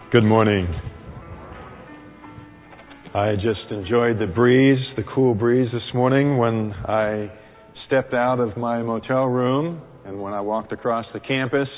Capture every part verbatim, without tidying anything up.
Good morning. I just enjoyed the breeze, the cool breeze this morning when I stepped out of my motel room and when I walked across the campus.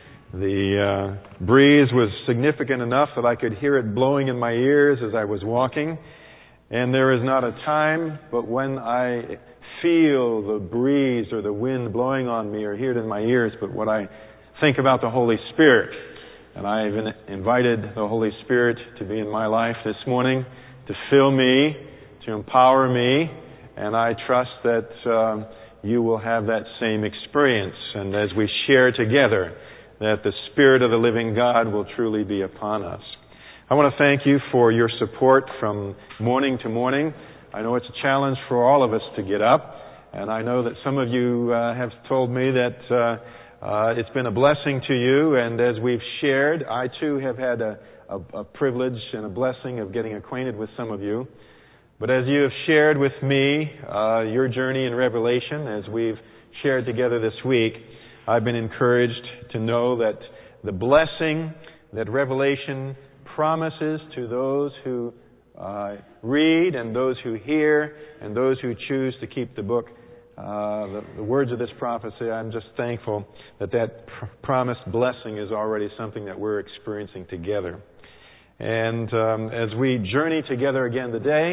The uh, breeze was significant enough that I could hear it blowing in my ears as I was walking. And there is not a time but when I feel the breeze or the wind blowing on me or hear it in my ears, but what I think about the Holy Spirit. And I've invited the Holy Spirit to be in my life this morning, to fill me, to empower me, and I trust that um, you will have that same experience. And as we share together, that the Spirit of the living God will truly be upon us. I want to thank you for your support from morning to morning. I know it's a challenge for all of us to get up, and I know that some of you uh, have told me that uh, Uh, it's been a blessing to you, and as we've shared, I too have had a, a, a privilege and a blessing of getting acquainted with some of you. But as you have shared with me uh, your journey in Revelation, as we've shared together this week, I've been encouraged to know that the blessing that Revelation promises to those who uh, read and those who hear and those who choose to keep the book, Uh, the, the words of this prophecy, I'm just thankful that that pr- promised blessing is already something that we're experiencing together. And um, as we journey together again today,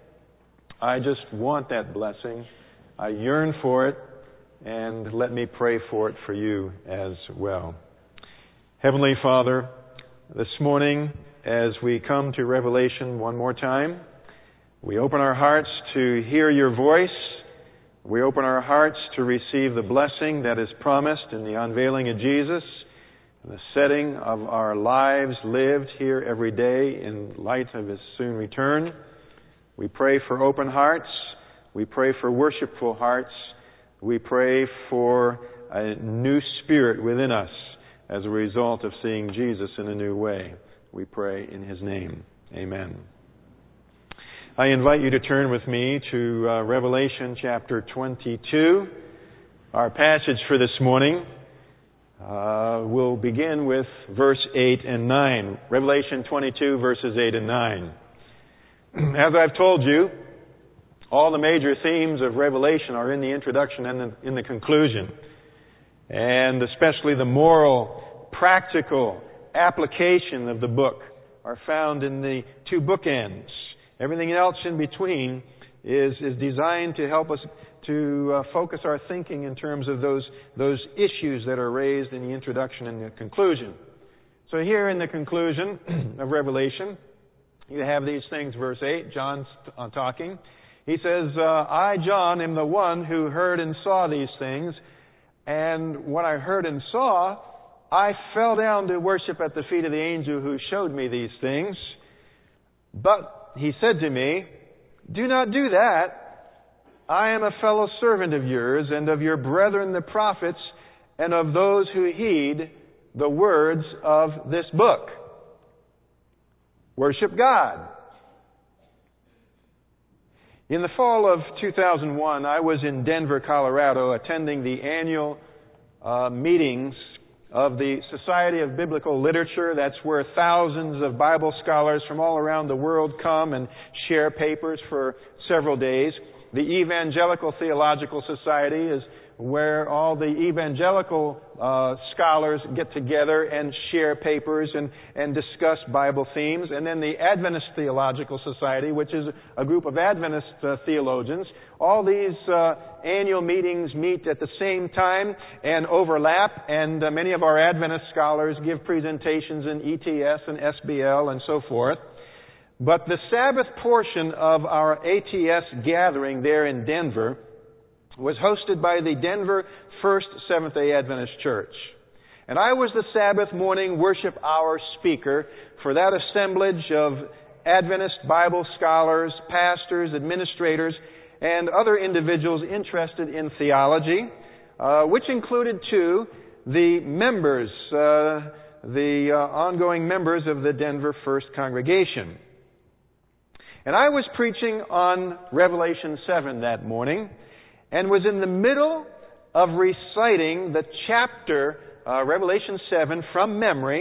I just want that blessing. I yearn for it, and let me pray for it for you as well. Heavenly Father, this morning, as we come to Revelation one more time, we open our hearts to hear your voice. We open our hearts to receive the blessing that is promised in the unveiling of Jesus, the setting of our lives lived here every day in light of His soon return. We pray for open hearts. We pray for worshipful hearts. We pray for a new spirit within us as a result of seeing Jesus in a new way. We pray in His name. Amen. I invite you to turn with me to uh, Revelation chapter twenty-two. Our passage for this morning uh, will begin with verse eight and nine. Revelation twenty-two, verses eight and nine. As I've told you, all the major themes of Revelation are in the introduction and in the conclusion. And especially the moral, practical application of the book are found in the two bookends. Everything else in between is, is designed to help us to uh, focus our thinking in terms of those, those issues that are raised in the introduction and the conclusion. So here in the conclusion of Revelation, you have these things, verse eight, John's uh, talking. He says, uh, I, John, am the one who heard and saw these things, and when I heard and saw, I fell down to worship at the feet of the angel who showed me these things. But he said to me, do not do that. I am a fellow servant of yours and of your brethren the prophets and of those who heed the words of this book. Worship God. In the fall of two thousand one, I was in Denver, Colorado, attending the annual uh, meetings of the Society of Biblical Literature. That's where thousands of Bible scholars from all around the world come and share papers for several days. The Evangelical Theological Society is where all the evangelical uh, scholars get together and share papers and, and discuss Bible themes. And then the Adventist Theological Society, which is a group of Adventist uh, theologians. All these uh, annual meetings meet at the same time and overlap, and uh, many of our Adventist scholars give presentations in E T S and S B L and so forth. But the Sabbath portion of our A T S gathering there in Denver was hosted by the Denver First Seventh-day Adventist Church. And I was the Sabbath morning worship hour speaker for that assemblage of Adventist Bible scholars, pastors, administrators, and other individuals interested in theology, uh, which included, too, the members, uh, the uh, ongoing members of the Denver First Congregation. And I was preaching on Revelation seven that morning, and was in the middle of reciting the chapter, uh, Revelation seven, from memory,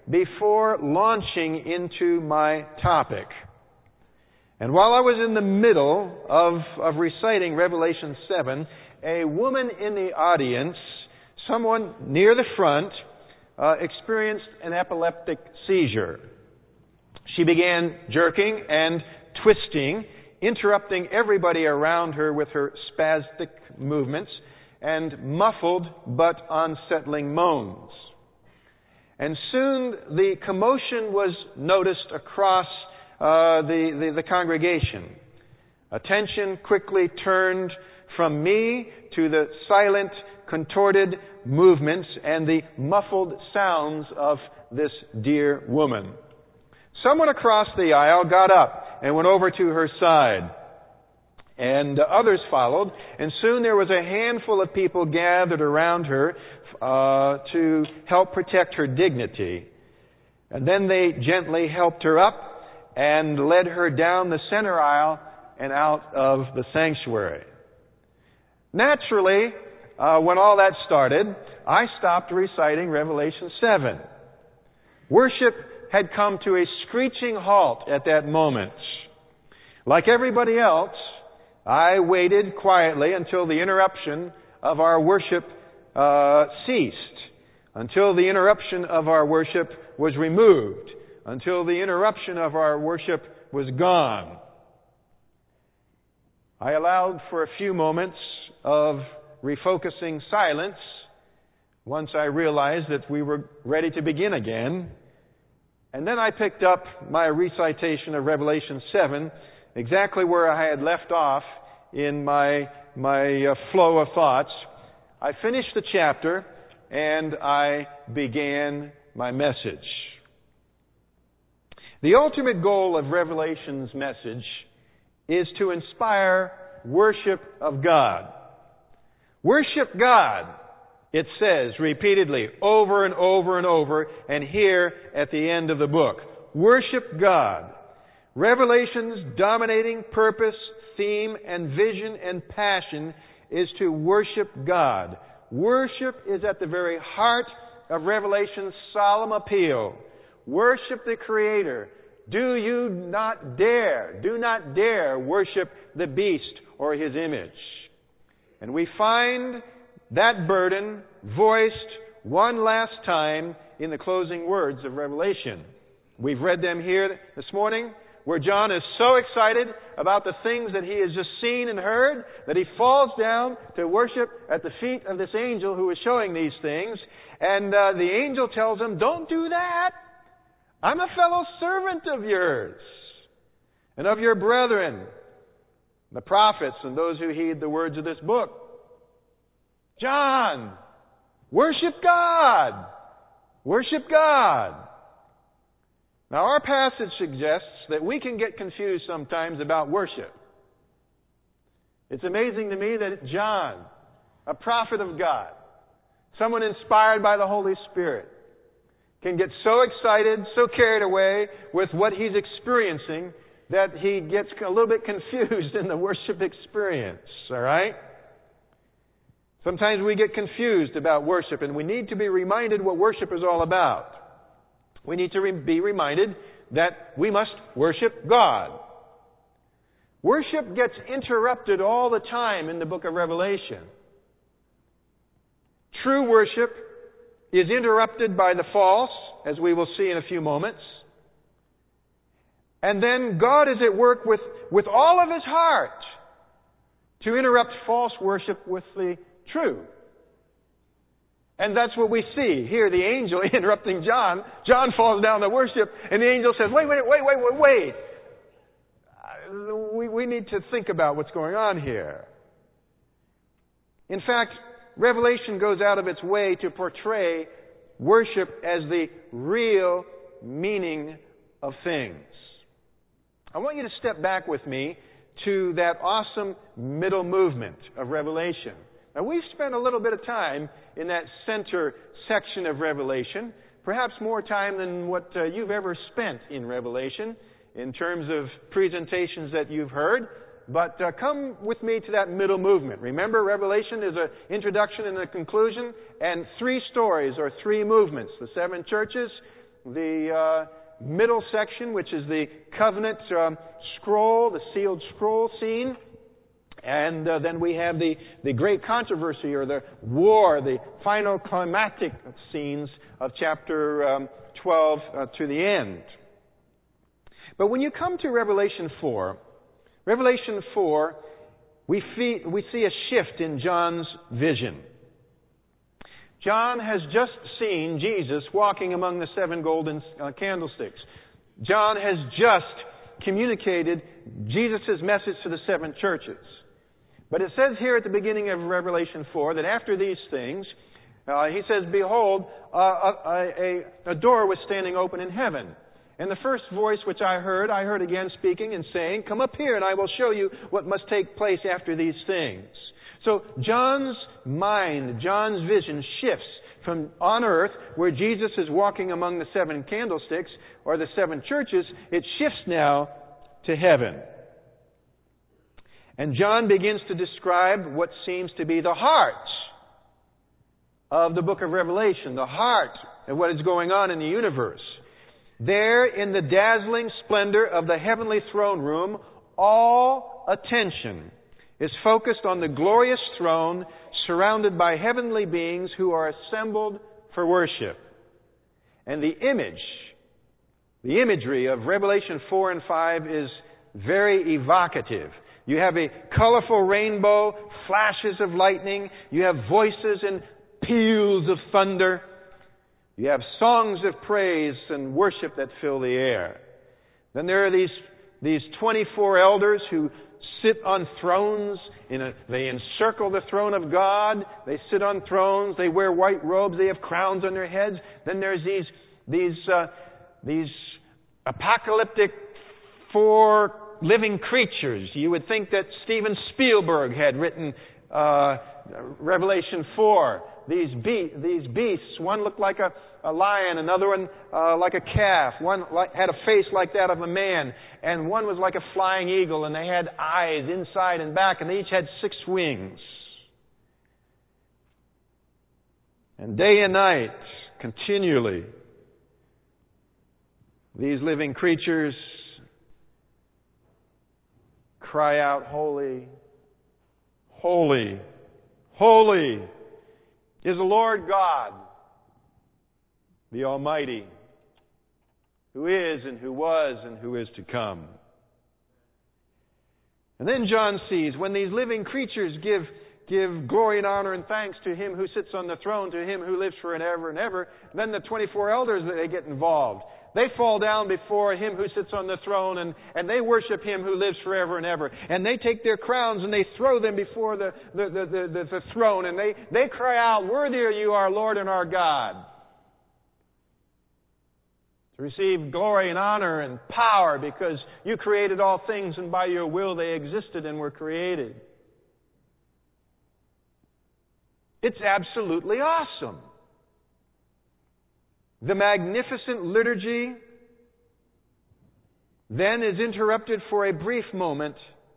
before launching into my topic. And while I was in the middle of, of reciting Revelation seven, a woman in the audience, someone near the front, uh, experienced an epileptic seizure. She began jerking and twisting, interrupting everybody around her with her spastic movements and muffled but unsettling moans. And soon the commotion was noticed across uh, the, the, the congregation. Attention quickly turned from me to the silent, contorted movements and the muffled sounds of this dear woman. Someone across the aisle got up and went over to her side. And uh, others followed. And soon there was a handful of people gathered around her uh, to help protect her dignity. And then they gently helped her up and led her down the center aisle and out of the sanctuary. Naturally, uh, when all that started, I stopped reciting Revelation seven. Worship had come to a screeching halt at that moment. Like everybody else, I waited quietly until the interruption of our worship uh, ceased, until the interruption of our worship was removed, until the interruption of our worship was gone. I allowed for a few moments of refocusing silence once I realized that we were ready to begin again. And then I picked up my recitation of Revelation seven exactly where I had left off in my my uh, flow of thoughts. I finished the chapter and I began my message. The ultimate goal of Revelation's message is to inspire worship of God. Worship God, it says repeatedly over and over and over, and here at the end of the book. Worship God. Revelation's dominating purpose, theme, and vision and passion is to worship God. Worship is at the very heart of Revelation's solemn appeal. Worship the Creator. Do you not dare, do not dare worship the beast or his image. And we find that burden voiced one last time in the closing words of Revelation. We've read them here this morning, where John is so excited about the things that he has just seen and heard that he falls down to worship at the feet of this angel who is showing these things. And uh, the angel tells him, "Don't do that. I'm a fellow servant of yours and of your brethren, the prophets and those who heed the words of this book. John, worship God. Worship God." Now, our passage suggests that we can get confused sometimes about worship. It's amazing to me that John, a prophet of God, someone inspired by the Holy Spirit, can get so excited, so carried away with what he's experiencing that he gets a little bit confused in the worship experience. All right? Sometimes we get confused about worship, and we need to be reminded what worship is all about. We need to re- be reminded that we must worship God. Worship gets interrupted all the time in the book of Revelation. True worship is interrupted by the false, as we will see in a few moments. And then God is at work with, with all of His heart to interrupt false worship with the true. And that's what we see here, the angel interrupting John. John falls down to worship, and the angel says, wait, wait, wait, wait, wait, wait. Uh, we, we need to think about what's going on here. In fact, Revelation goes out of its way to portray worship as the real meaning of things. I want you to step back with me to that awesome middle movement of Revelation. Now, we've spent a little bit of time in that center section of Revelation, perhaps more time than what uh, you've ever spent in Revelation in terms of presentations that you've heard. But uh, come with me to that middle movement. Remember, Revelation is an introduction and a conclusion, and three stories or three movements. The seven churches, the uh, middle section, which is the covenant um, scroll, the sealed scroll scene. And uh, then we have the, the great controversy or the war, the final climactic scenes of chapter um, twelve uh, to the end. But when you come to Revelation four, Revelation four, we, fee- we see a shift in John's vision. John has just seen Jesus walking among the seven golden uh, candlesticks. John has just communicated Jesus' message to the seven churches. But it says here at the beginning of Revelation four that after these things, uh, he says, Behold, uh, a, a, a door was standing open in heaven. And the first voice which I heard, I heard again speaking and saying, Come up here and I will show you what must take place after these things. So John's mind, John's vision shifts from on earth, where Jesus is walking among the seven candlesticks, or the seven churches, it shifts now to heaven. And John begins to describe what seems to be the heart of the book of Revelation, the heart of what is going on in the universe. There, in the dazzling splendor of the heavenly throne room, all attention is focused on the glorious throne surrounded by heavenly beings who are assembled for worship. And the image, the imagery of Revelation four and five is very evocative. You have a colorful rainbow, flashes of lightning. You have voices and peals of thunder. You have songs of praise and worship that fill the air. Then there are these, these twenty-four elders who sit on thrones. In a, they encircle the throne of God. They sit on thrones. They wear white robes. They have crowns on their heads. Then there's these, these, uh, these apocalyptic four living creatures. You would think that Steven Spielberg had written uh, Revelation four. These, be- these beasts, one looked like a, a lion, another one uh, like a calf. One like, had a face like that of a man, and one was like a flying eagle, and they had eyes inside and back, and they each had six wings. And day and night, continually, these living creatures cry out, Holy, holy, holy is the Lord God, the Almighty, who is and who was and who is to come. And then John sees when these living creatures give, give glory and honor and thanks to Him who sits on the throne, to Him who lives forever and ever, then the twenty-four elders, they get involved. They fall down before Him who sits on the throne, and, and they worship Him who lives forever and ever. And they take their crowns and they throw them before the, the, the, the, the, the throne, and they, they cry out, Worthy are you, our Lord and our God, to receive glory and honor and power, because you created all things, and by your will they existed and were created. It's absolutely awesome. The magnificent liturgy then is interrupted for a brief moment,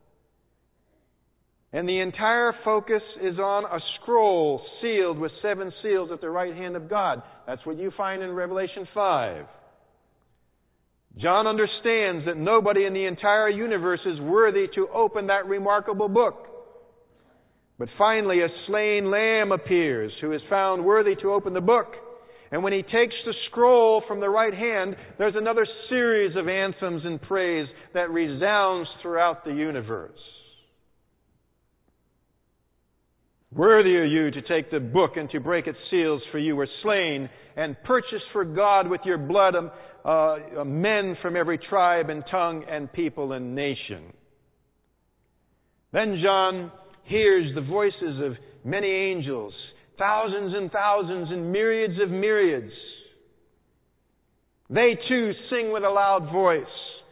and the entire focus is on a scroll sealed with seven seals at the right hand of God. That's what you find in Revelation five. John understands that nobody in the entire universe is worthy to open that remarkable book. But finally, a slain lamb appears who is found worthy to open the book. And when he takes the scroll from the right hand, there's another series of anthems and praise that resounds throughout the universe. Worthy are you to take the book and to break its seals, for you were slain and purchased for God with your blood uh, men from every tribe and tongue and people and nation. Then John hears the voices of many angels, thousands and thousands and myriads of myriads. They too sing with a loud voice,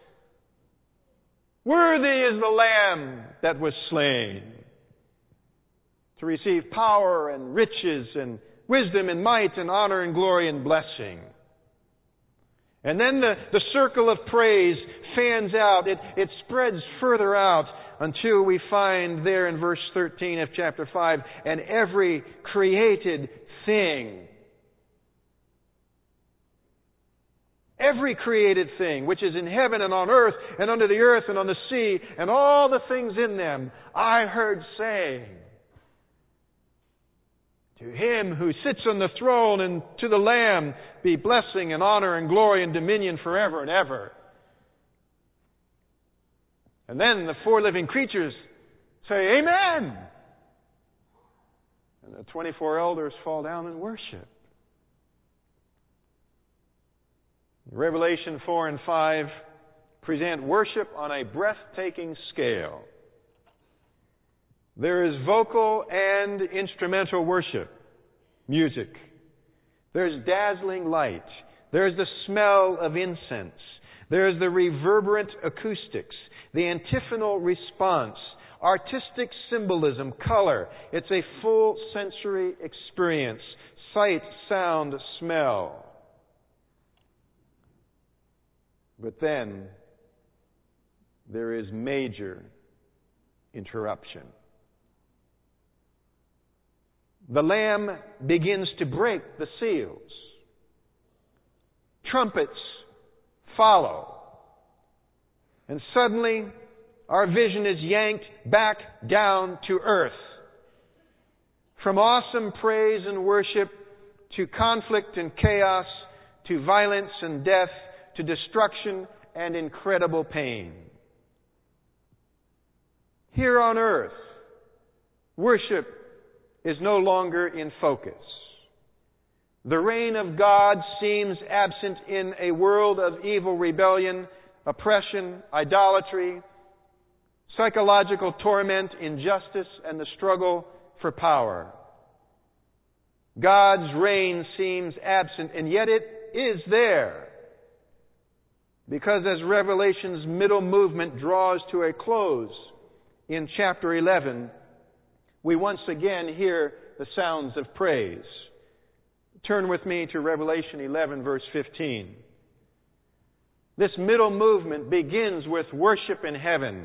Worthy is the Lamb that was slain, to receive power and riches and wisdom and might and honor and glory and blessing. And then the, the circle of praise fans out. It, it spreads further out until we find there in verse thirteen of chapter five, and every created thing every created thing which is in heaven and on earth and under the earth and on the sea and all the things in them, I heard saying, to Him who sits on the throne and to the Lamb be blessing and honor and glory and dominion forever and ever. And then the four living creatures say, Amen. And the twenty-four elders fall down and worship. Revelation four and five present worship on a breathtaking scale. There is vocal and instrumental worship, music. There's dazzling light. There's the smell of incense. There's the reverberant acoustics, the antiphonal response, artistic symbolism, color. It's a full sensory experience. Sight, sound, smell. But then there is major interruption. The Lamb begins to break the seals. Trumpets follow. And suddenly, our vision is yanked back down to earth. From awesome praise and worship to conflict and chaos, to violence and death, to destruction and incredible pain. Here on earth, worship is no longer in focus. The reign of God seems absent in a world of evil rebellion, oppression, idolatry, psychological torment, injustice, and the struggle for power. God's reign seems absent, and yet it is there. Because as Revelation's middle movement draws to a close in chapter eleven, we once again hear the sounds of praise. Turn with me to Revelation eleven, verse fifteen. This middle movement begins with worship in heaven,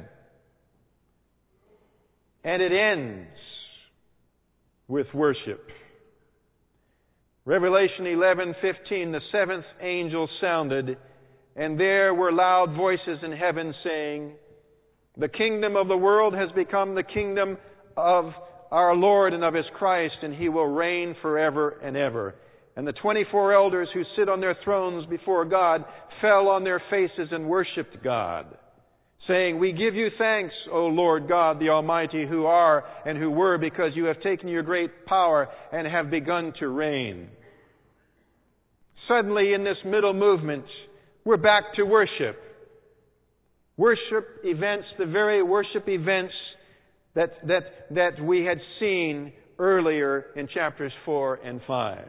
and it ends with worship. Revelation eleven fifteen, the seventh angel sounded, and there were loud voices in heaven saying, the kingdom of the world has become the kingdom of our Lord and of His Christ, and He will reign forever and ever. And the twenty-four elders who sit on their thrones before God fell on their faces and worshipped God, saying, we give you thanks, O Lord God the Almighty, who are and who were, because you have taken your great power and have begun to reign. Suddenly, in this middle movement, we're back to worship. Worship events, the very worship events that, that, that we had seen earlier in chapters four and five.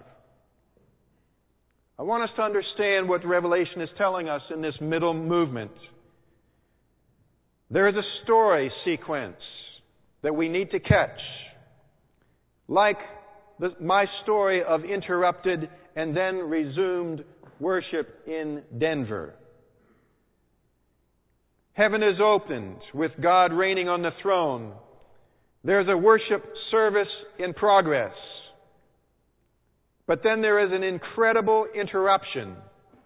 I want us to understand what Revelation is telling us in this middle movement. There is a story sequence that we need to catch. Like the, my story of interrupted and then resumed worship in Denver. Heaven is opened with God reigning on the throne. There's a worship service in progress. But then there is an incredible interruption.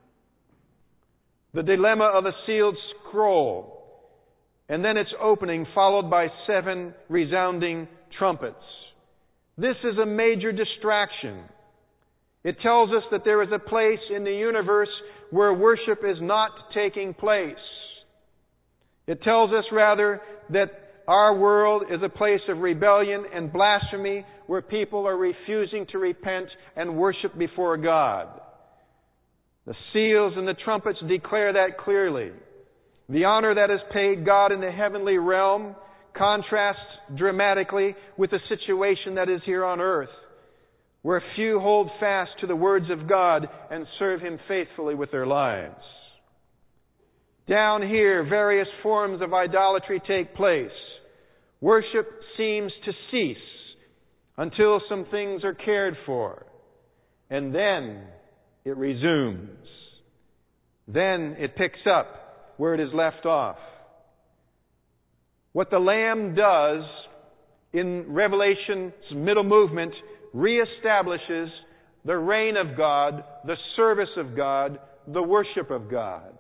The dilemma of a sealed scroll. And then its opening, followed by seven resounding trumpets. This is a major distraction. It tells us that there is a place in the universe where worship is not taking place. It tells us rather that our world is a place of rebellion and blasphemy where people are refusing to repent and worship before God. The seals and the trumpets declare that clearly. The honor that is paid God in the heavenly realm contrasts dramatically with the situation that is here on earth, where few hold fast to the words of God and serve Him faithfully with their lives. Down here, various forms of idolatry take place. Worship seems to cease until some things are cared for. And then it resumes. Then it picks up where it is left off. What the Lamb does in Revelation's middle movement reestablishes the reign of God, the service of God, the worship of God.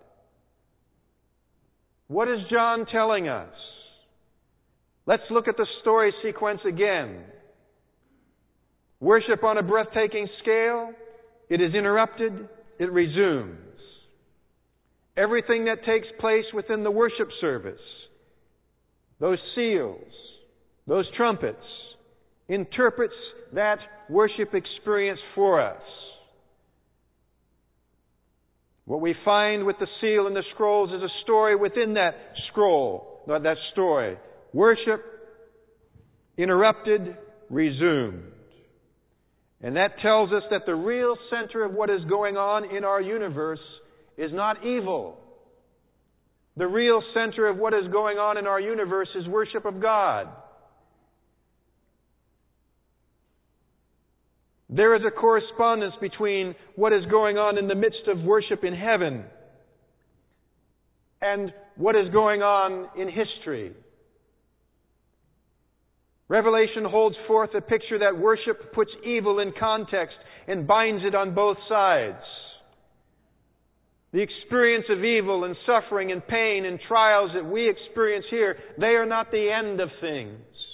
What is John telling us? Let's look at the story sequence again. Worship on a breathtaking scale. It is interrupted. It resumes. Everything that takes place within the worship service, those seals, those trumpets, interprets that worship experience for us. What we find with the seal and the scrolls is a story within that scroll, not that story. Worship interrupted, resumed. And that tells us that the real center of what is going on in our universe is not evil. The real center of what is going on in our universe is worship of God. There is a correspondence between what is going on in the midst of worship in heaven and what is going on in history. Revelation holds forth a picture that worship puts evil in context and binds it on both sides. The experience of evil and suffering and pain and trials that we experience here, they are not the end of things.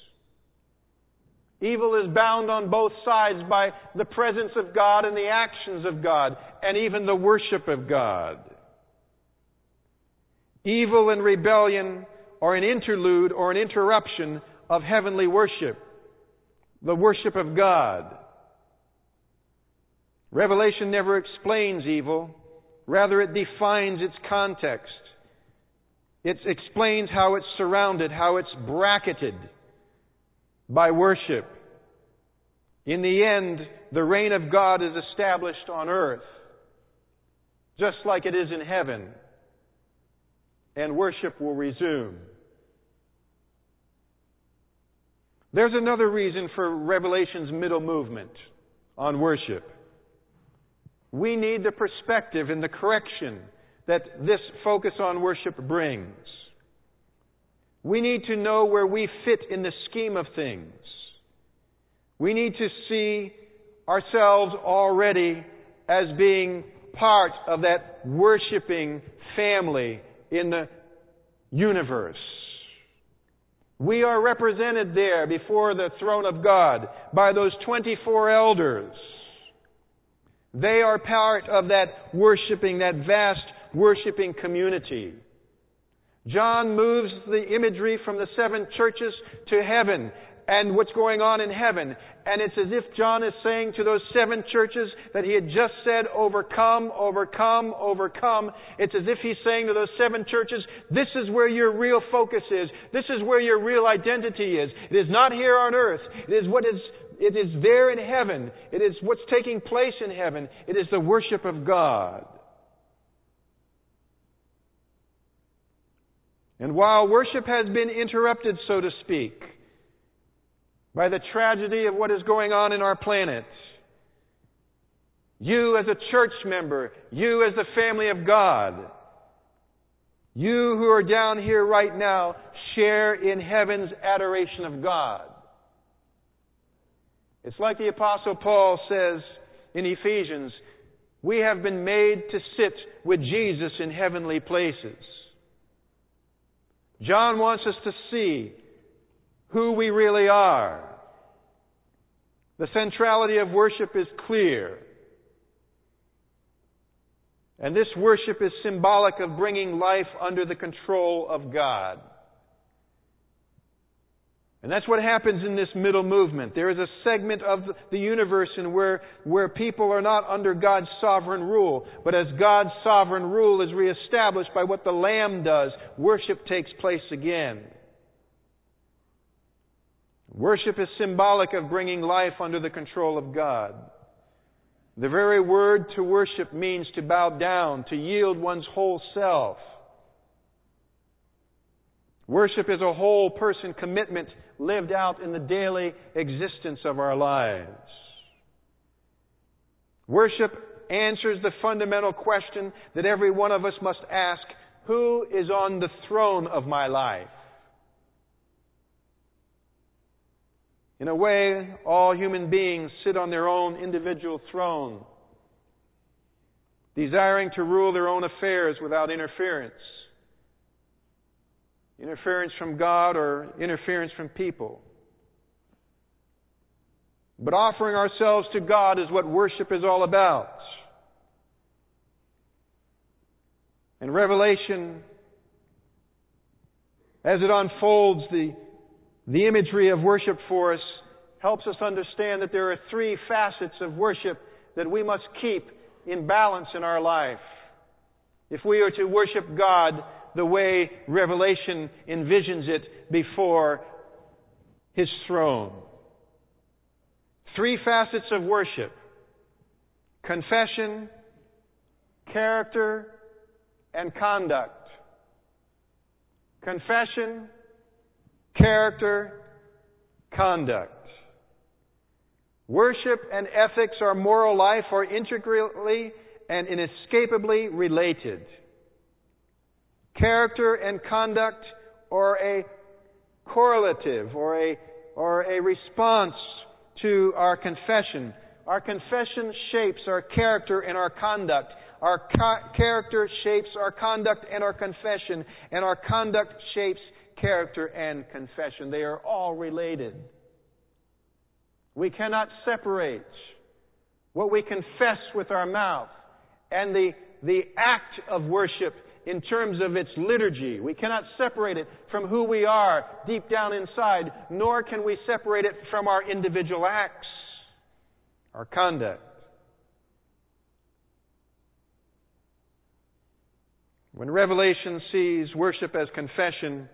Evil is bound on both sides by the presence of God and the actions of God, and even the worship of God. Evil and rebellion are an interlude or an interruption of heavenly worship, the worship of God. Revelation never explains evil. Rather, it defines its context. It explains how it's surrounded, how it's bracketed by worship. In the end, the reign of God is established on earth, just like it is in heaven, and worship will resume. There's another reason for Revelation's middle movement on worship. We need the perspective and the correction that this focus on worship brings. We need to know where we fit in the scheme of things. We need to see ourselves already as being part of that worshiping family in the universe. We are represented there before the throne of God by those twenty-four elders. They are part of that worshiping, that vast worshiping community. John moves the imagery from the seven churches to heaven and what's going on in heaven. And it's as if John is saying to those seven churches that he had just said, overcome, overcome, overcome. It's as if he's saying to those seven churches, this is where your real focus is. This is where your real identity is. It is not here on earth. It is what is, it is there in heaven. It is what's taking place in heaven. It is the worship of God. And while worship has been interrupted, so to speak, by the tragedy of what is going on in our planet, you as a church member, you as the family of God, you who are down here right now, share in heaven's adoration of God. It's like the Apostle Paul says in Ephesians, we have been made to sit with Jesus in heavenly places. John wants us to see who we really are. The centrality of worship is clear. And this worship is symbolic of bringing life under the control of God. And that's what happens in this middle movement. There is a segment of the universe in where, where people are not under God's sovereign rule, but as God's sovereign rule is reestablished by what the Lamb does, worship takes place again. Worship is symbolic of bringing life under the control of God. The very word to worship means to bow down, to yield one's whole self. Worship is a whole person commitment lived out in the daily existence of our lives. Worship answers the fundamental question that every one of us must ask: who is on the throne of my life? In a way, all human beings sit on their own individual throne. desiring to rule their own affairs without interference. Interference from God or interference from people. But offering ourselves to God is what worship is all about. And Revelation, as it unfolds the, the imagery of worship for us, helps us understand that there are three facets of worship that we must keep in balance in our life if we are to worship God the way Revelation envisions it before His throne. Three facets of worship: confession, character, and conduct. Confession, character, conduct. Worship and ethics, our moral life, are integrally and inescapably related. Character and conduct are a correlative or a, or a response to our confession. Our confession shapes our character and our conduct. Our ca- character shapes our conduct and our confession, and our conduct shapes character and confession. They are all related. We cannot separate what we confess with our mouth and the, the act of worship in terms of its liturgy. We cannot separate it from who we are deep down inside, nor can we separate it from our individual acts, our conduct. When Revelation sees worship as confession,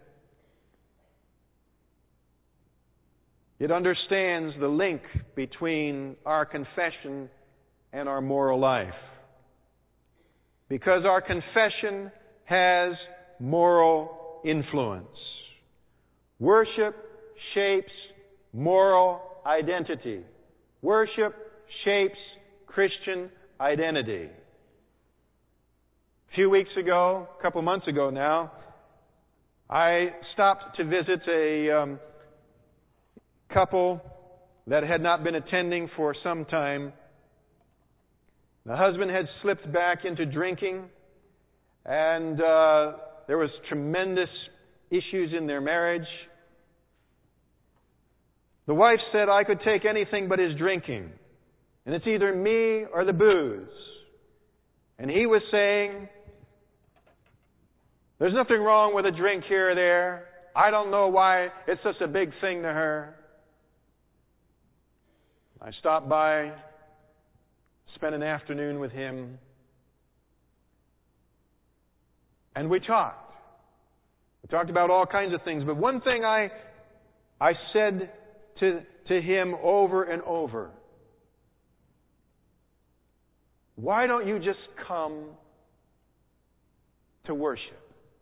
it understands the link between our confession and our moral life. Because our confession has moral influence. Worship shapes moral identity. Worship shapes Christian identity. A few weeks ago, a couple months ago now, I stopped to visit a um, couple that had not been attending for some time. The husband had slipped back into drinking, and uh, there was tremendous issues in their marriage. The wife said, "I could take anything but his drinking, and it's either me or the booze." And he was saying, "There's nothing wrong with a drink here or there. I don't know why it's such a big thing to her." I stopped by, spent an afternoon with him, and we talked. We talked about all kinds of things, but one thing I I said to, to him over and over: why don't you just come to worship?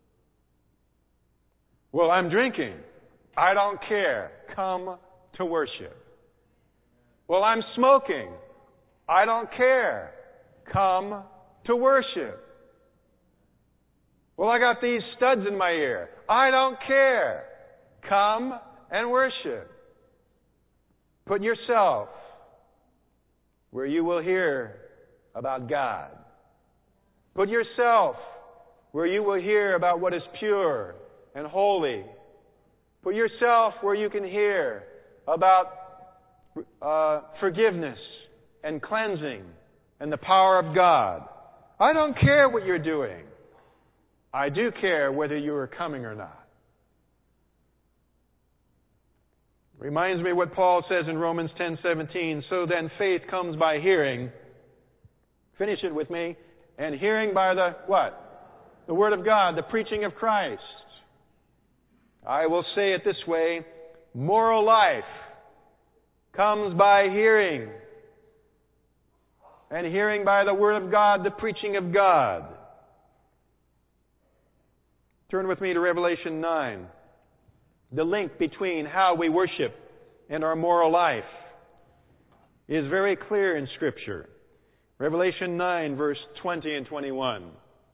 "Well, I'm drinking." "I don't care. Come to worship." "Well, I'm smoking." "I don't care. Come to worship." "Well, I got these studs in my ear." "I don't care. Come and worship." Put yourself where you will hear about God. Put yourself where you will hear about what is pure and holy. Put yourself where you can hear about uh, forgiveness and cleansing and the power of God. I don't care what you're doing. I do care whether you are coming or not. Reminds me what Paul says in Romans ten seventeen. So then faith comes by hearing. Finish it with me. And hearing by the what? The Word of God, the preaching of Christ. I will say it this way: moral life comes by hearing, and hearing by the Word of God, the preaching of God. Turn with me to Revelation nine. The link between how we worship and our moral life is very clear in Scripture. Revelation nine, verse twenty and twenty-one.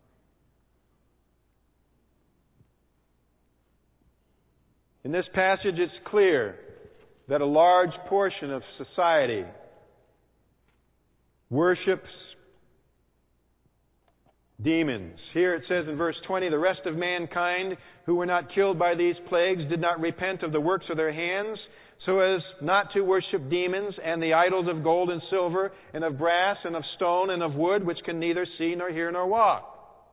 In this passage, it's clear that a large portion of society worships demons. Here it says in verse twenty, the rest of mankind who were not killed by these plagues did not repent of the works of their hands, so as not to worship demons and the idols of gold and silver and of brass and of stone and of wood, which can neither see nor hear nor walk.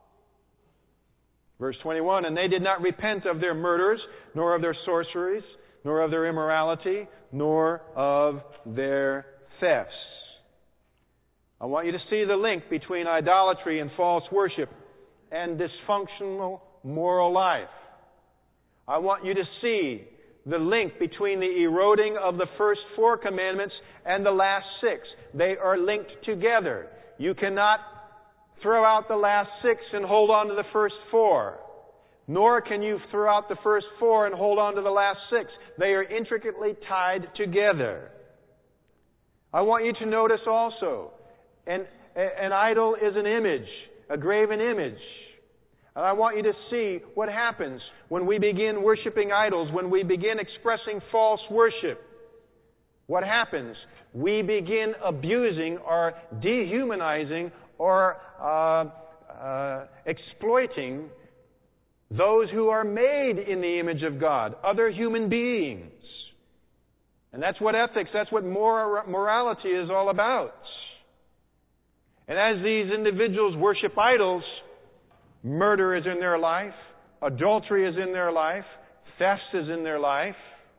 Verse twenty-one, and they did not repent of their murders, nor of their sorceries, nor of their immorality, nor of their thefts. I want you to see the link between idolatry and false worship and dysfunctional moral life. I want you to see the link between the eroding of the first four commandments and the last six. They are linked together. You cannot throw out the last six and hold on to the first four. Nor can you throw out the first four and hold on to the last six. They are intricately tied together. I want you to notice also, an, an idol is an image, a graven image. And I want you to see what happens when we begin worshiping idols, when we begin expressing false worship. What happens? We begin abusing or dehumanizing or uh, uh, exploiting those who are made in the image of God, other human beings. And that's what ethics, that's what mor- morality is all about. And as these individuals worship idols, murder is in their life, adultery is in their life, theft is in their life.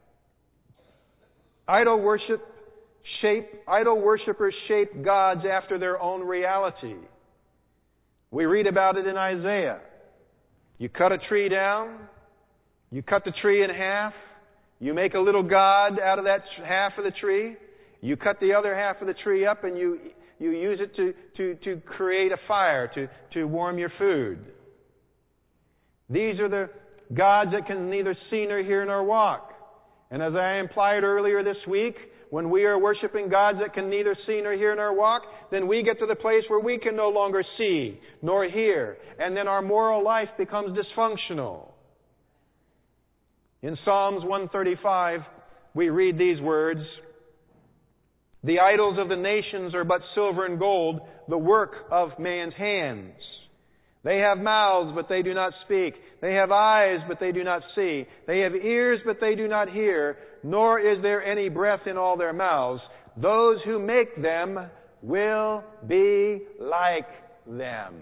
Idol worship shape, idol worshippers shape gods after their own reality. We read about it in Isaiah. You cut a tree down, you cut the tree in half, you make a little god out of that half of the tree, you cut the other half of the tree up and you you use it to, to, to create a fire, to, to warm your food. These are the gods that can neither see nor hear nor walk. And as I implied earlier this week, when we are worshiping gods that can neither see nor hear nor walk, then we get to the place where we can no longer see nor hear. And then our moral life becomes dysfunctional. In Psalms one thirty-five, we read these words, the idols of the nations are but silver and gold, the work of man's hands. They have mouths, but they do not speak. They have eyes, but they do not see. They have ears, but they do not hear, nor is there any breath in all their mouths. Those who make them will be like them.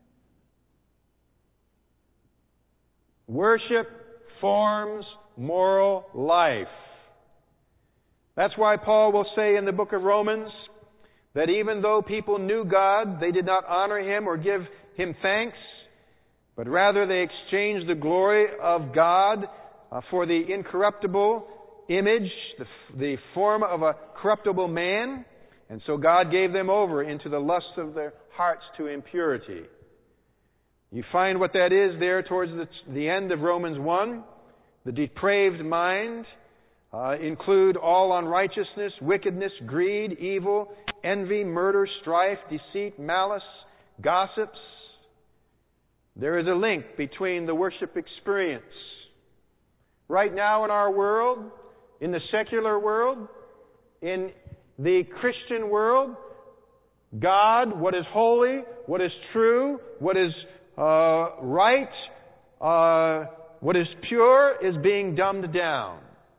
Worship forms moral life. That's why Paul will say in the book of Romans that even though people knew God, they did not honor Him or give Him thanks, but rather they exchanged the glory of God uh, for the incorruptible image, the, the form of a corruptible man, and so God gave them over into the lusts of their hearts to impurity. You find what that is there towards the, the end of Romans one. The depraved mind uh, include all unrighteousness, wickedness, greed, evil, envy, murder, strife, deceit, malice, gossips. There is a link between the worship experience. Right now in our world, in the secular world, in the Christian world, God, what is holy, what is true, what is uh, right, uh, what is pure, is being dumbed down.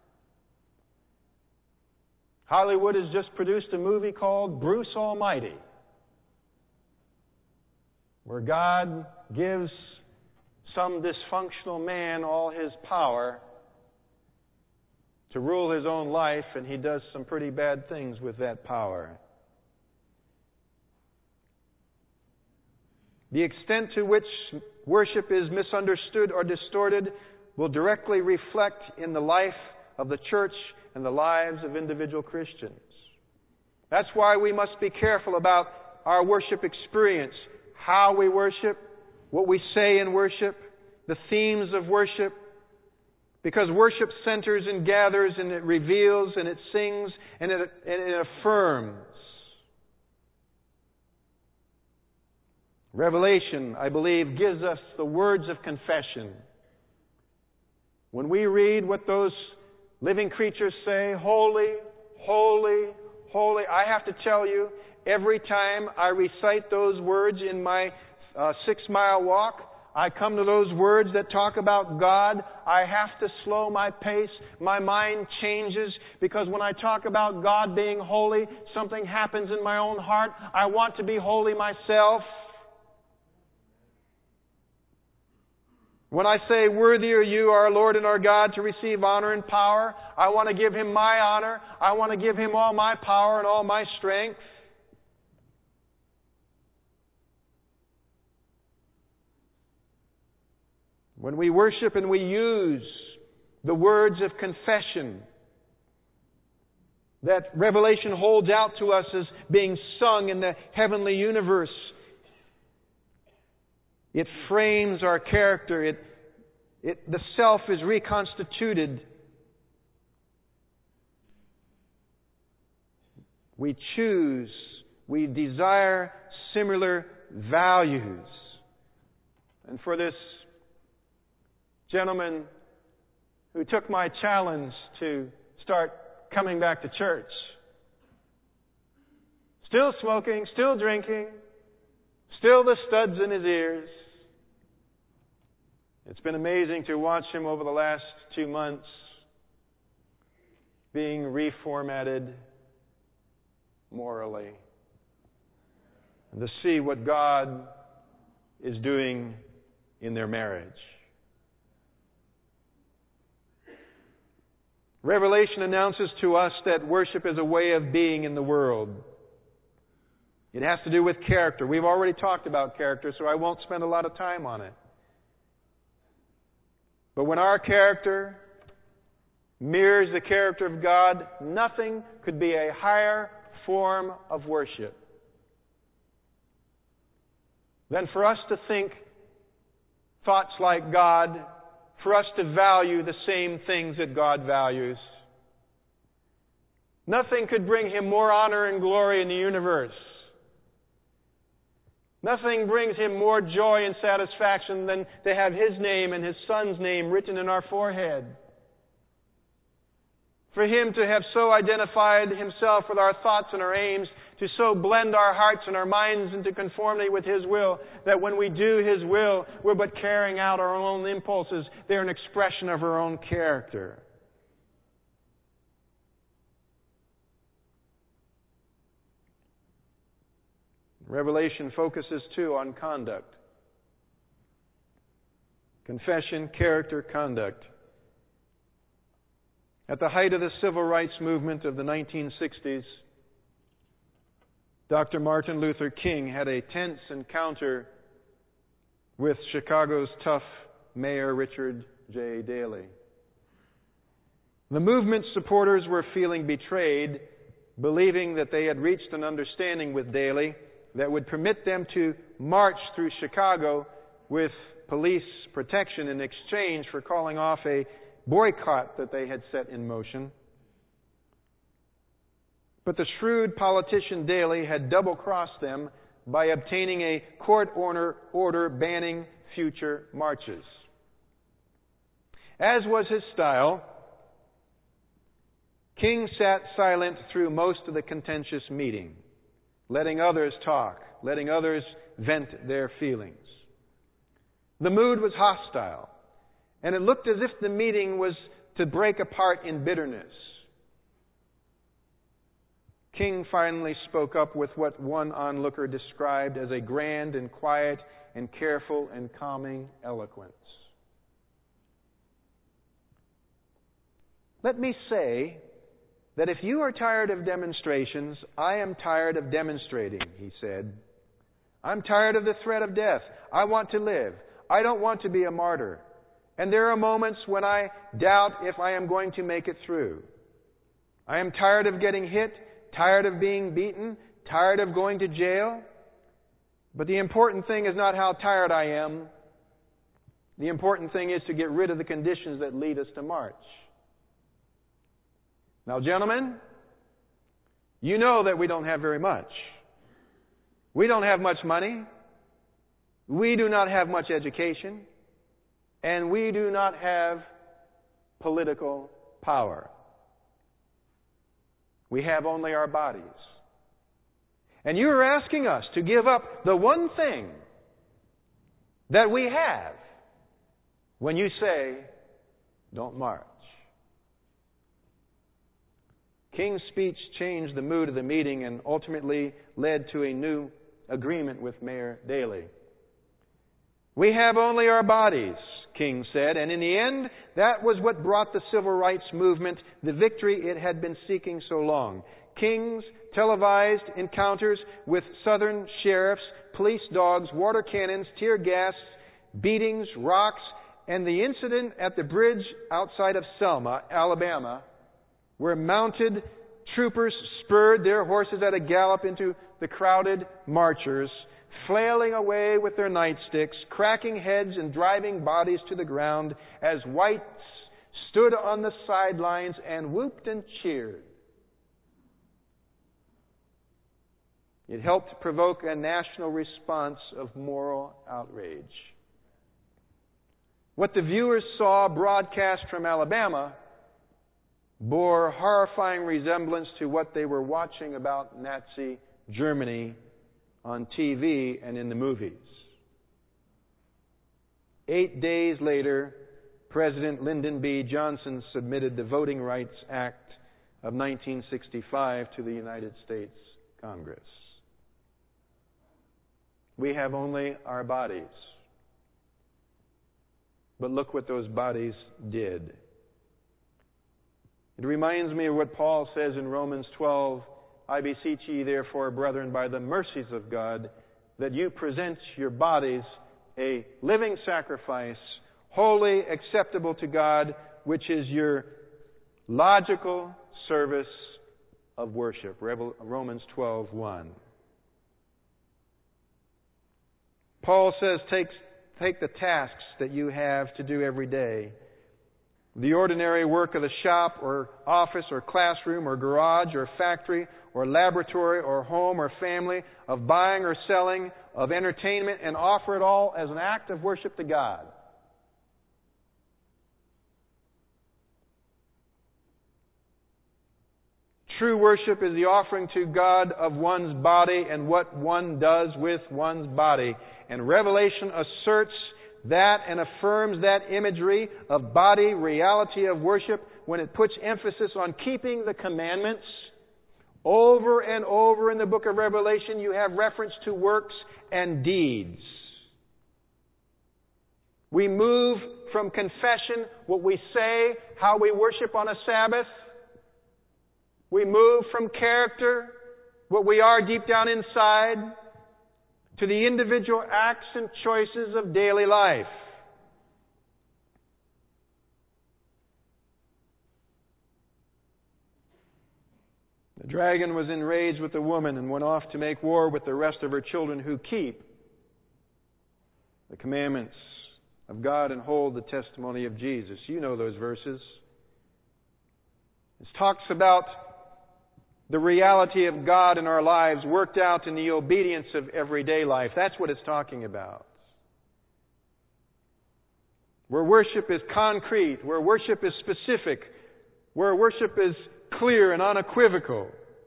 Hollywood has just produced a movie called Bruce Almighty, where God gives some dysfunctional man all his power to rule his own life, and he does some pretty bad things with that power. The extent to which worship is misunderstood or distorted will directly reflect in the life of the church and the lives of individual Christians. That's why we must be careful about our worship experience, how we worship, what we say in worship, the themes of worship, because worship centers and gathers and it reveals and it sings and it, and it affirms. Revelation, I believe, gives us the words of confession. When we read what those living creatures say, holy, holy, holy, I have to tell you, every time I recite those words in my uh, six-mile walk, I come to those words that talk about God. I have to slow my pace. My mind changes because when I talk about God being holy, something happens in my own heart. I want to be holy myself. When I say, "Worthy are you, our Lord and our God, to receive honor and power," I want to give Him my honor. I want to give Him all my power and all my strength. When we worship and we use the words of confession that Revelation holds out to us as being sung in the heavenly universe, it frames our character. It, it, the self is reconstituted. We choose, we desire similar values. And for this gentleman who took my challenge to start coming back to church, still smoking, still drinking, still the studs in his ears, it's been amazing to watch him over the last two months being reformatted morally, and to see what God is doing in their marriage. Revelation announces to us that worship is a way of being in the world. It has to do with character. We've already talked about character, so I won't spend a lot of time on it. But when our character mirrors the character of God, nothing could be a higher form of worship than for us to think thoughts like God, for us to value the same things that God values. Nothing could bring Him more honor and glory in the universe. Nothing brings Him more joy and satisfaction than to have His name and His Son's name written in our forehead. For Him to have so identified Himself with our thoughts and our aims, to so blend our hearts and our minds into conformity with His will, that when we do His will, we're but carrying out our own impulses. They're an expression of our own character. Revelation focuses too on conduct. Confession, character, conduct. At the height of the civil rights movement of the nineteen sixties, Doctor Martin Luther King had a tense encounter with Chicago's tough Mayor Richard J. Daley. The movement's supporters were feeling betrayed, believing that they had reached an understanding with Daley that would permit them to march through Chicago with police protection in exchange for calling off a boycott that they had set in motion. But the shrewd politician Daley had double-crossed them by obtaining a court order, order banning future marches. As was his style, King sat silent through most of the contentious meeting, letting others talk, letting others vent their feelings. The mood was hostile, and it looked as if the meeting was to break apart in bitterness. King finally spoke up with what one onlooker described as a grand and quiet and careful and calming eloquence. Let me say that if you are tired of demonstrations, I am tired of demonstrating, he said. I'm tired of the threat of death. I want to live. I don't want to be a martyr. And there are moments when I doubt if I am going to make it through. I am tired of getting hit, tired of being beaten, tired of going to jail. But the important thing is not how tired I am. The important thing is to get rid of the conditions that lead us to march. Now, gentlemen, you know that we don't have very much. We don't have much money. We do not have much education. And we do not have political power. We have only our bodies. And you are asking us to give up the one thing that we have when you say, don't march. King's speech changed the mood of the meeting and ultimately led to a new agreement with Mayor Daley. We have only our bodies, King said, and in the end, that was what brought the civil rights movement the victory it had been seeking so long. King's televised encounters with Southern sheriffs, police dogs, water cannons, tear gas, beatings, rocks, and the incident at the bridge outside of Selma, Alabama, where mounted troopers spurred their horses at a gallop into the crowded marchers, flailing away with their nightsticks, cracking heads and driving bodies to the ground as whites stood on the sidelines and whooped and cheered. It helped provoke a national response of moral outrage. What the viewers saw broadcast from Alabama bore horrifying resemblance to what they were watching about Nazi Germany on T V and in the movies. Eight days later, President Lyndon B. Johnson submitted the Voting Rights Act of nineteen sixty-five to the United States Congress. We have only our bodies. But look what those bodies did. It reminds me of what Paul says in Romans twelve, I beseech ye therefore, brethren, by the mercies of God, that you present your bodies a living sacrifice, wholly acceptable to God, which is your logical service of worship. Romans twelve one. Paul says, take, take the tasks that you have to do every day. The ordinary work of the shop or office or classroom or garage or factory or laboratory or home or family, of buying or selling, of entertainment, and offer it all as an act of worship to God. True worship is the offering to God of one's body and what one does with one's body. And Revelation asserts that and affirms that imagery of body reality of worship when it puts emphasis on keeping the commandments. Over and over in the book of Revelation, you have reference to works and deeds. We move from confession, what we say, how we worship on a Sabbath. We move from character, what we are deep down inside, to the individual acts and choices of daily life. The dragon was enraged with the woman and went off to make war with the rest of her children who keep the commandments of God and hold the testimony of Jesus. You know those verses. It talks about the reality of God in our lives worked out in the obedience of everyday life. That's what it's talking about. Where worship is concrete, where worship is specific, where worship is clear and unequivocal.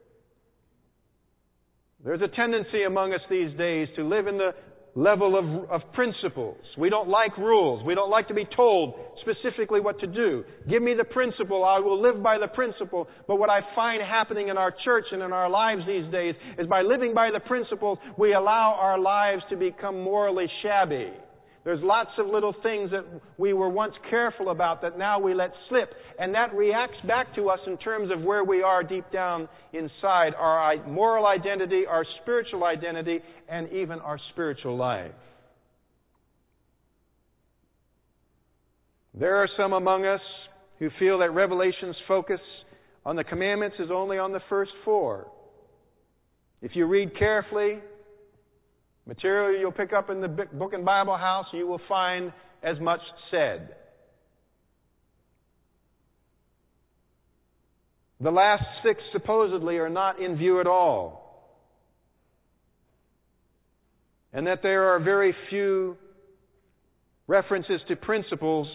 There's a tendency among us these days to live in the level of, of principles. We don't like rules. We don't like to be told specifically what to do. Give me the principle. I will live by the principle. But what I find happening in our church and in our lives these days is by living by the principles, we allow our lives to become morally shabby. There's lots of little things that we were once careful about that now we let slip. And that reacts back to us in terms of where we are deep down inside, our moral identity, our spiritual identity, and even our spiritual life. There are some among us who feel that Revelation's focus on the commandments is only on the first four. If you read carefully, material you'll pick up in the Book and Bible House, you will find as much said. The last six supposedly are not in view at all. And that there are very few references to principles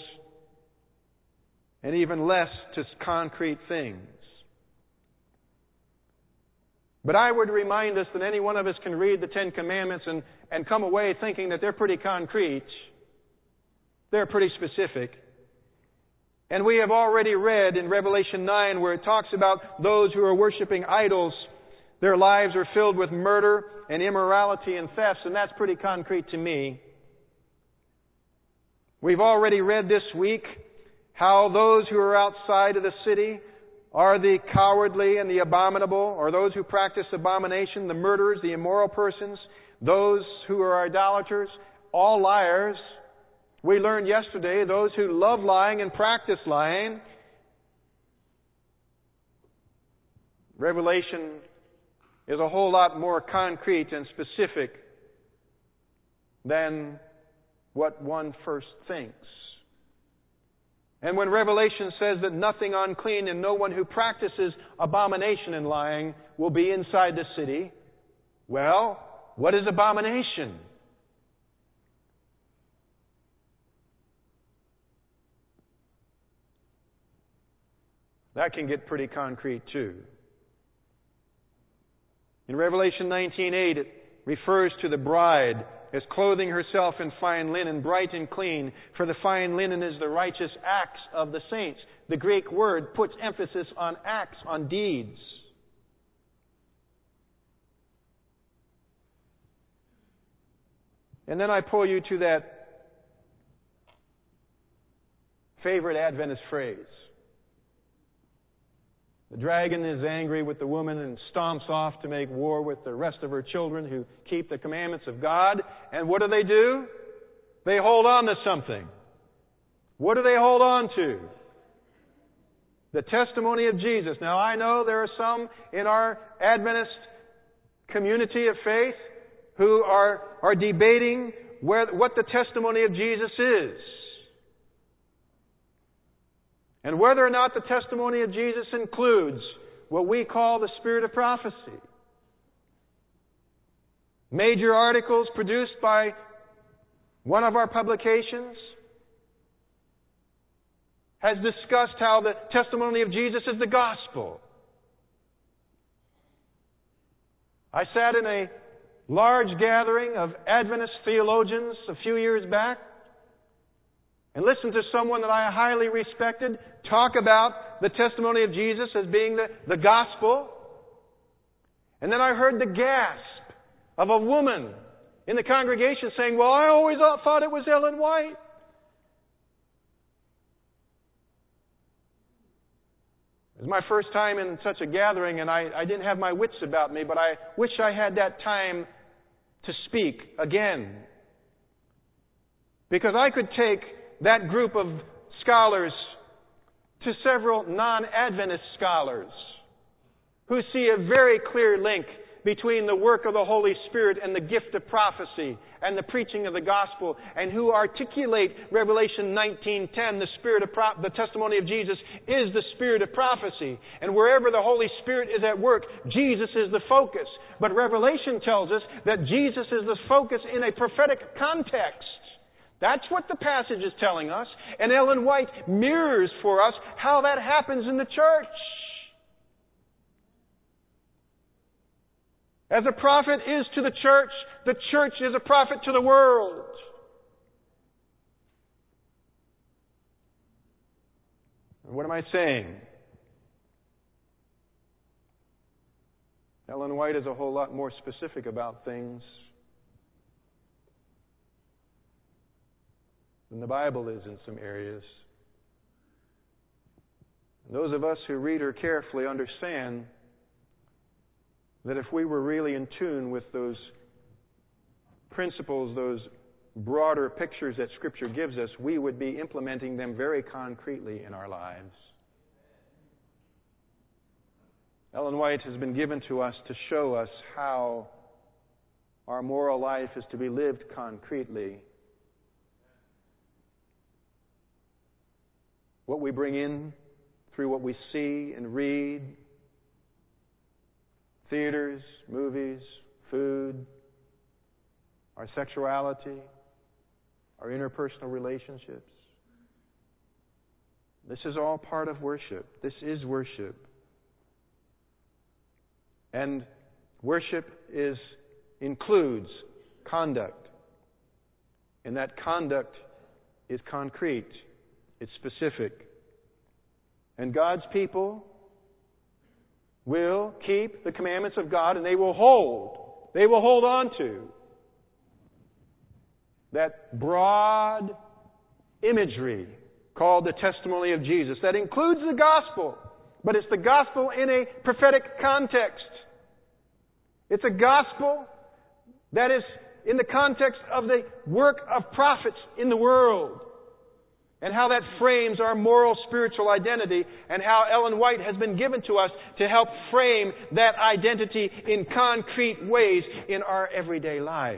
and even less to concrete things. But I would remind us that any one of us can read the Ten Commandments and, and come away thinking that they're pretty concrete. They're pretty specific. And we have already read in Revelation nine where it talks about those who are worshiping idols. Their lives are filled with murder and immorality and thefts, and that's pretty concrete to me. We've already read this week how those who are outside of the city are the cowardly and the abominable, or those who practice abomination, the murderers, the immoral persons, those who are idolaters, all liars. We learned yesterday those who love lying and practice lying. Revelation is a whole lot more concrete and specific than what one first thinks. And when Revelation says that nothing unclean and no one who practices abomination and lying will be inside the city, well, what is abomination? That can get pretty concrete too. In Revelation nineteen eight, it refers to the bride as clothing herself in fine linen, bright and clean, for the fine linen is the righteous acts of the saints. The Greek word puts emphasis on acts, on deeds. And then I pull you to that favorite Adventist phrase. The dragon is angry with the woman and stomps off to make war with the rest of her children who keep the commandments of God. And what do they do? They hold on to something. What do they hold on to? The testimony of Jesus. Now, I know there are some in our Adventist community of faith who are, are debating where, what the testimony of Jesus is. And whether or not the testimony of Jesus includes what we call the spirit of prophecy. Major articles produced by one of our publications has discussed how the testimony of Jesus is the gospel. I sat in a large gathering of Adventist theologians a few years back and listened to someone that I highly respected talk about the testimony of Jesus as being the, the gospel. And then I heard the gasp of a woman in the congregation saying, well, I always thought it was Ellen White. It was my first time in such a gathering, and I, I didn't have my wits about me, but I wish I had that time to speak again. Because I could take that group of scholars to several non-Adventist scholars who see a very clear link between the work of the Holy Spirit and the gift of prophecy and the preaching of the gospel, and who articulate Revelation nineteen ten, the spirit of pro- the testimony of Jesus is the spirit of prophecy. And wherever the Holy Spirit is at work, Jesus is the focus. But Revelation tells us that Jesus is the focus in a prophetic context. That's what the passage is telling us. And Ellen White mirrors for us how that happens in the church. As a prophet is to the church, the church is a prophet to the world. And what am I saying? Ellen White is a whole lot more specific about things than the Bible is in some areas. And those of us who read her carefully understand that if we were really in tune with those principles, those broader pictures that Scripture gives us, we would be implementing them very concretely in our lives. Ellen White has been given to us to show us how our moral life is to be lived concretely. What we bring in through what we see and read, theaters, movies, food, our sexuality, our interpersonal relationships. This is all part of worship. This is worship. And Worship is includes conduct. And that conduct is concrete. It's specific. And God's people will keep the commandments of God, and they will hold. They will hold on to that broad imagery called the testimony of Jesus. That includes the gospel, but it's the gospel in a prophetic context. It's a gospel that is in the context of the work of prophets in the world, and how that frames our moral spiritual identity, and how Ellen White has been given to us to help frame that identity in concrete ways in our everyday life.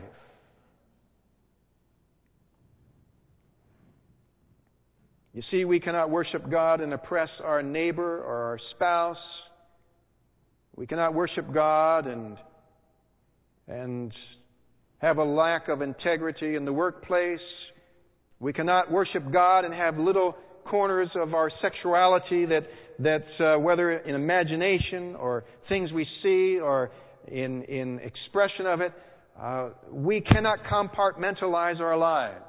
You see, we cannot worship God and oppress our neighbor or our spouse. We cannot worship God and and have a lack of integrity in the workplace. We cannot worship God and have little corners of our sexuality that, that uh, whether in imagination or things we see or in, in expression of it, uh, we cannot compartmentalize our lives.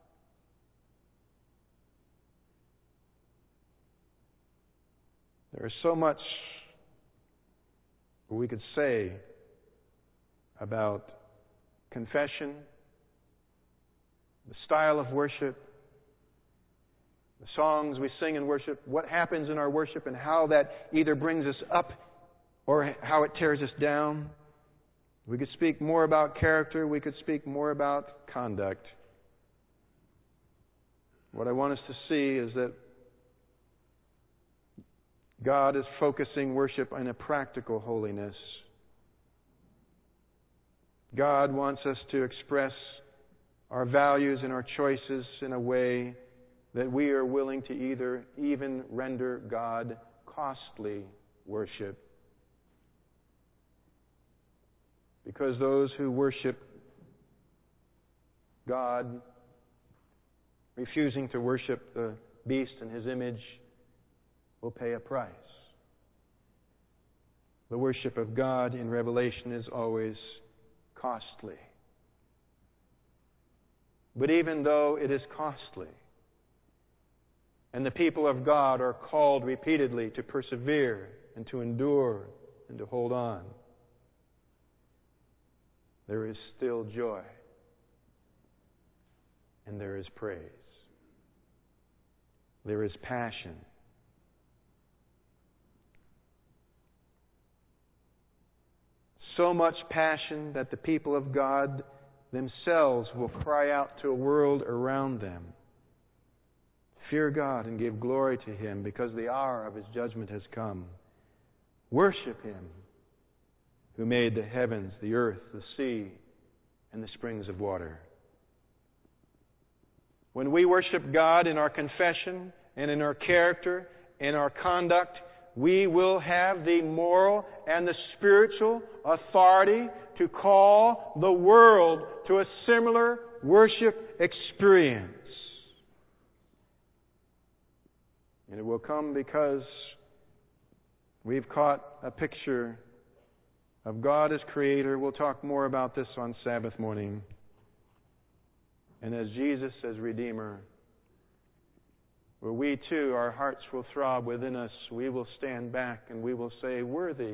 There is so much we could say about confession, the style of worship, the songs we sing in worship, what happens in our worship, and how that either brings us up or how it tears us down. We could speak more about character. We could speak more about conduct. What I want us to see is that God is focusing worship on a practical holiness. God wants us to express our values and our choices in a way that we are willing to either even render God costly worship. Because those who worship God, refusing to worship the beast and his image, will pay a price. The worship of God in Revelation is always costly. But even though it is costly, and the people of God are called repeatedly to persevere and to endure and to hold on, there is still joy and there is praise. There is passion. So much passion that the people of God themselves will cry out to a world around them, fear God and give glory to Him, because the hour of His judgment has come. Worship Him who made the heavens, the earth, the sea, and the springs of water. When we worship God in our confession and in our character and our conduct, we will have the moral and the spiritual authority to call the world to a similar worship experience. And it will come because we've caught a picture of God as Creator. We'll talk more about this on Sabbath morning. And as Jesus as Redeemer, where we too, our hearts will throb within us, we will stand back and we will say, worthy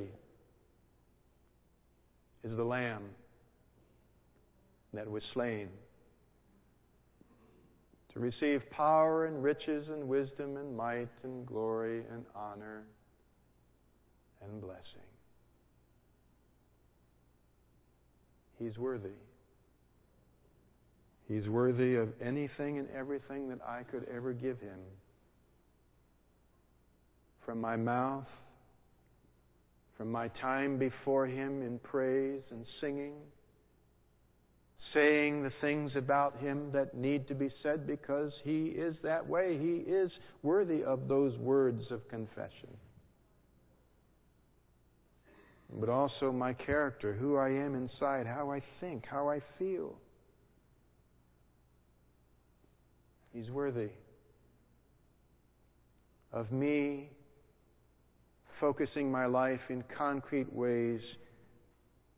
is the Lamb that was slain to receive power and riches and wisdom and might and glory and honor and blessing. He's worthy. He's worthy of anything and everything that I could ever give Him. From my mouth, from my time before Him in praise and singing, saying the things about Him that need to be said because He is that way. He is worthy of those words of confession. But also my character, who I am inside, how I think, how I feel. He's worthy of me focusing my life in concrete ways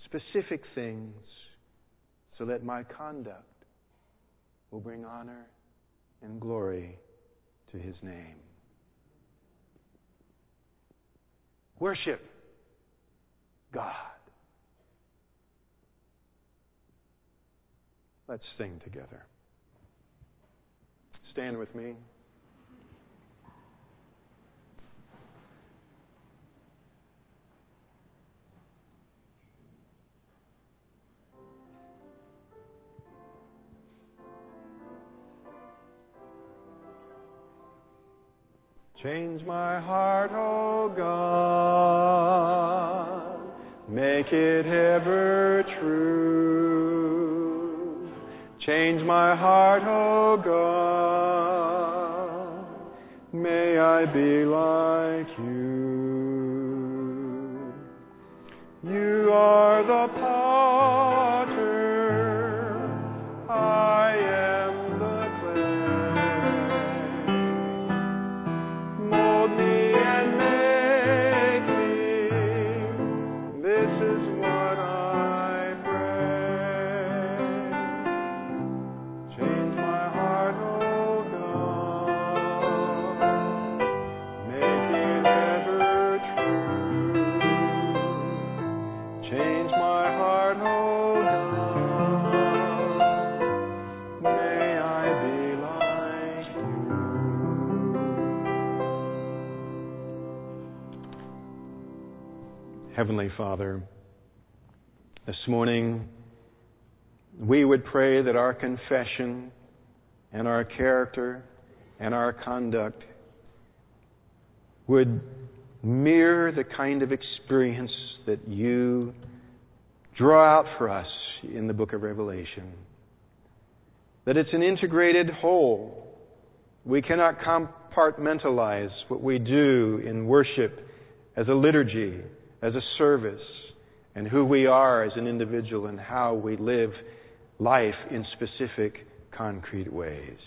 specific things, so that my conduct will bring honor and glory to His name. Worship God. Let's sing together. Stand with me. Change my heart, O God, make it ever true. Change my heart, O God, may I be like you. You are the potter, I am the clay. Mold me and make me, this is what I pray. Change my heart, O God, make it ever true. Change my heart, O God, may I be like you. Heavenly Father, this morning we would pray that our confession and our character and our conduct would mirror the kind of experience that you draw out for us in the book of Revelation. That it's an integrated whole. We cannot compartmentalize what we do in worship as a liturgy, as a service, and who we are as an individual and how we live life in specific, concrete ways.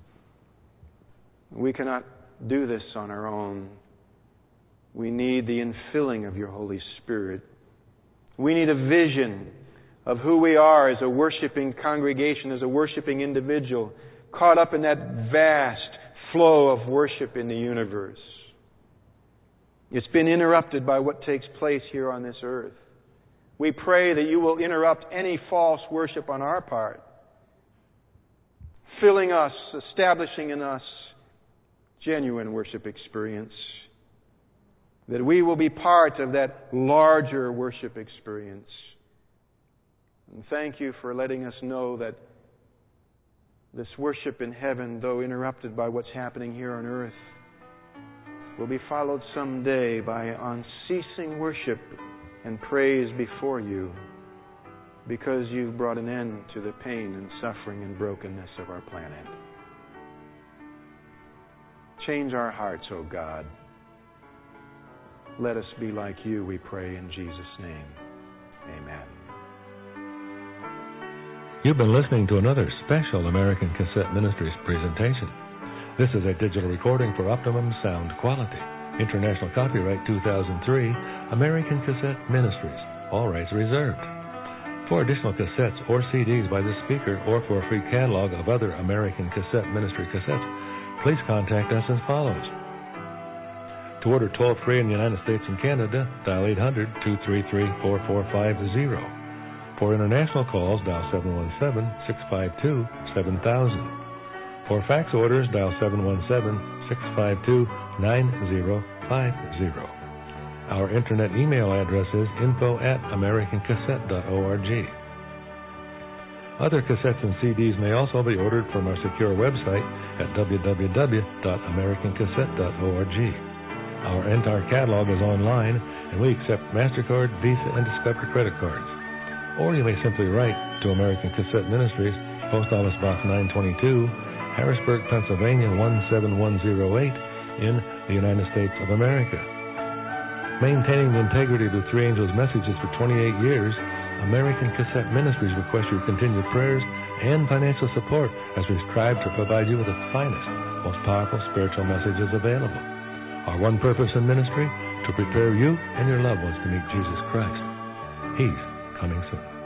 We cannot do this on our own. We need the infilling of your Holy Spirit. We need a vision of who we are as a worshiping congregation, as a worshiping individual, caught up in that vast flow of worship in the universe. It's been interrupted by what takes place here on this earth. We pray that you will interrupt any false worship on our part, filling us, establishing in us genuine worship experience, that we will be part of that larger worship experience. And thank you for letting us know that this worship in heaven, though interrupted by what's happening here on earth, will be followed someday by unceasing worship and praise before you, because you've brought an end to the pain and suffering and brokenness of our planet. Change our hearts, O God. Let us be like you, we pray in Jesus' name. Amen. You've been listening to another special American Cassette Ministries presentation. This is a digital recording for optimum sound quality. International copyright two thousand three, American Cassette Ministries. All rights reserved. For additional cassettes or C Ds by the speaker, or for a free catalog of other American Cassette Ministry cassettes, please contact us as follows. To order toll-free in the United States and Canada, dial eight hundred, two three three, four four five zero. For international calls, dial seven one seven, six five two, seven thousand. For fax orders, dial seven one seven, six five two, nine zero five zero. Our internet email address is info at american cassette dot org. Other cassettes and C Ds may also be ordered from our secure website at w w w dot american cassette dot org. Our entire catalog is online, and we accept MasterCard, Visa, and Discover credit cards. Or you may simply write to American Cassette Ministries, Post Office Box nine twenty-two, Harrisburg, Pennsylvania one seven one zero eight, in the United States of America. Maintaining the integrity of the Three Angels' messages for twenty-eight years, American Cassette Ministries requests your continued prayers and financial support as we strive to provide you with the finest, most powerful spiritual messages available. Our one purpose in ministry, to prepare you and your loved ones to meet Jesus Christ. He's coming soon.